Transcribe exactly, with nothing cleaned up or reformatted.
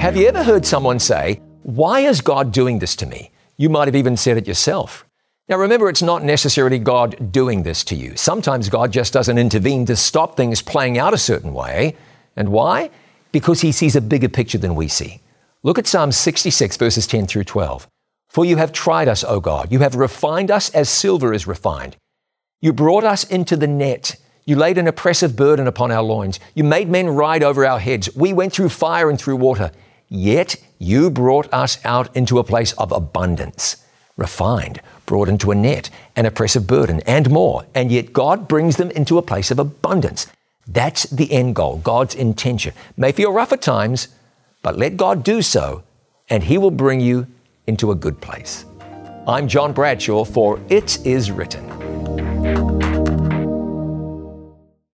Have you ever heard someone say, "Why is God doing this to me?" You might have even said it yourself. Now remember, it's not necessarily God doing this to you. Sometimes God just doesn't intervene to stop things playing out a certain way. And why? Because he sees a bigger picture than we see. Look at Psalm sixty-six, verses ten through twelve. "For you have tried us, O God. You have refined us as silver is refined. You brought us into the net. You laid an oppressive burden upon our loins. You made men ride over our heads. We went through fire and through water. Yet you brought us out into a place of abundance." Refined, brought into a net, an oppressive burden, and more. And yet God brings them into a place of abundance. That's the end goal, God's intention. May feel rough at times, but let God do so, and he will bring you into a good place. I'm John Bradshaw for It Is Written.